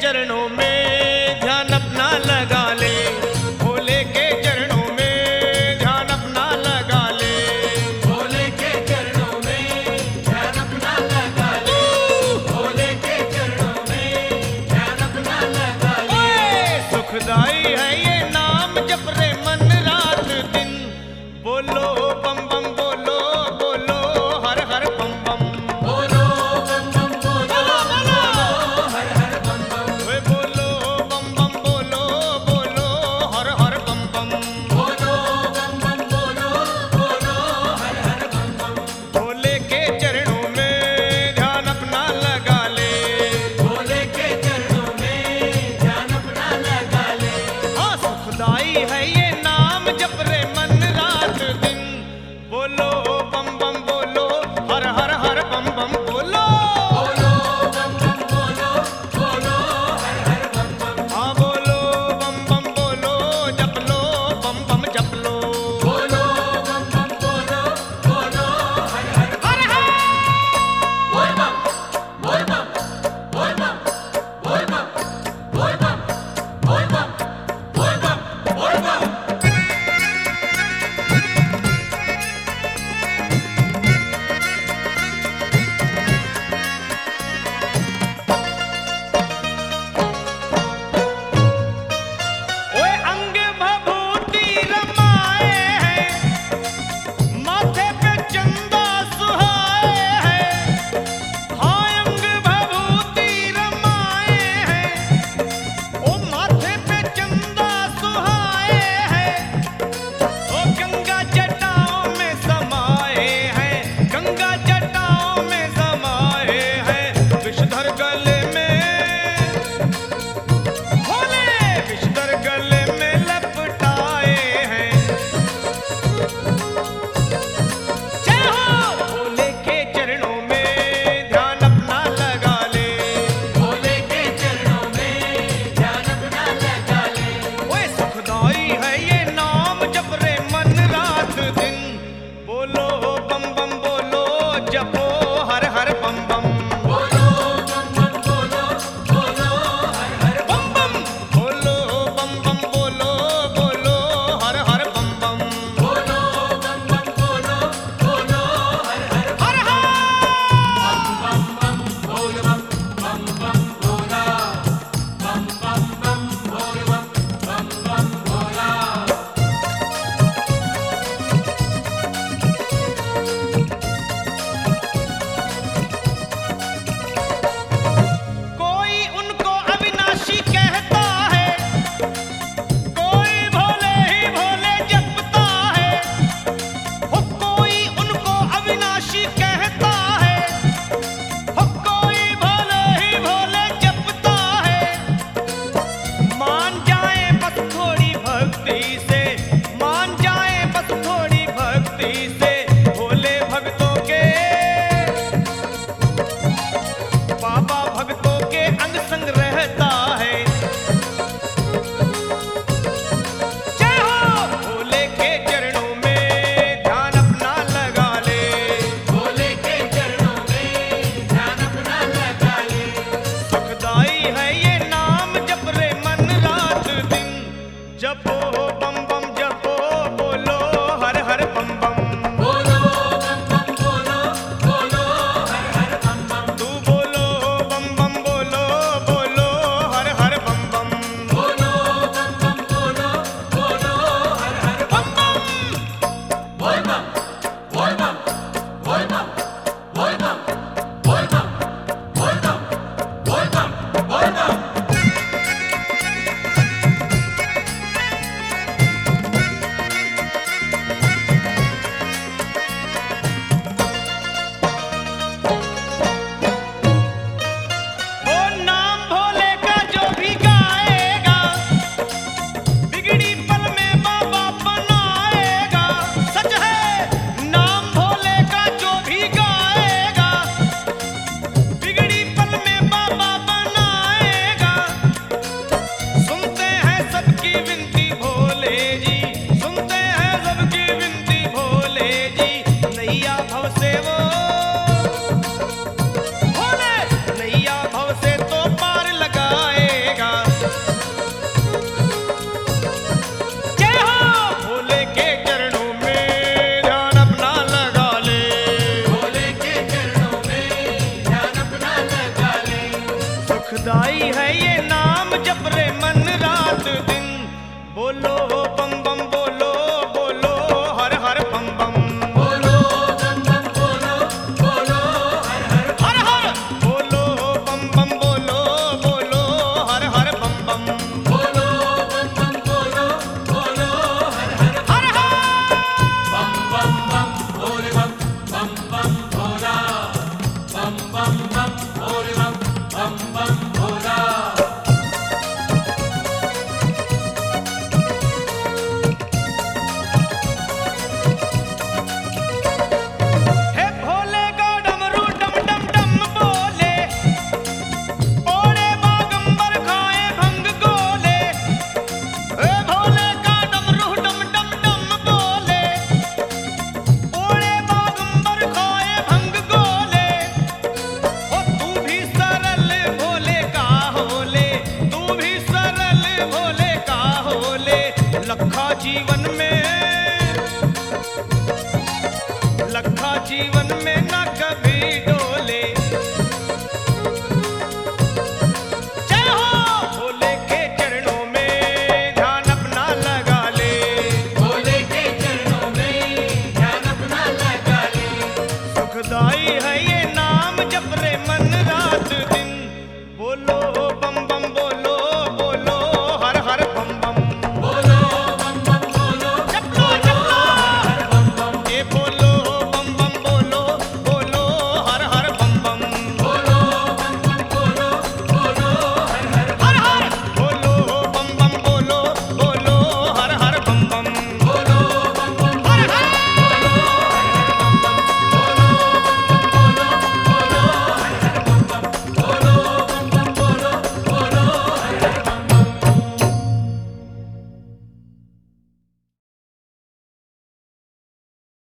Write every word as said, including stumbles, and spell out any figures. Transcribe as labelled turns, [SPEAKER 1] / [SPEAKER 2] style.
[SPEAKER 1] चरणों में ध्यान अपना लगा ले, भोले के चरणों में ध्यान अपना लगा ले,
[SPEAKER 2] भोले के चरणों में ध्यान अपना लगा ले, भोले के चरणों में ध्यान अपना लगा ले।
[SPEAKER 1] सुखदाई है ये नाम जप रे मन रात दिन, बोलो बम बम बोलो बोलो हर हर बम बम,
[SPEAKER 2] बोलो बम बम बोलो बोलो हर हर बम बम,
[SPEAKER 1] वे बोलो बम बम बोलो बोलो हर हर बम बम,
[SPEAKER 2] बोलो बम बम बोलो बोलो हर हर बम बम।
[SPEAKER 1] भोले के चरणों में ध्यान अपना लगा ले,
[SPEAKER 2] भोले के चरणों में ध्यान अपना लगा ले।
[SPEAKER 1] हाँ सुखदाई है ये नाम जप रे मन रात दिन, बोलो बम बम बोलो हर हर हर बम बम बोलो,
[SPEAKER 2] बोलो बम बम बोलो बोलो हर हर बम बम,
[SPEAKER 1] हाँ बोलो बम बम बोलो जप लो बम बम जप लो,
[SPEAKER 2] बोलो बम बम बोलो बोलो हर हर
[SPEAKER 1] हर हर
[SPEAKER 2] बोल बम बोल बम बोल बम बोल बम बोल बम बोल बम बोल बम बोल बम।
[SPEAKER 1] बधाई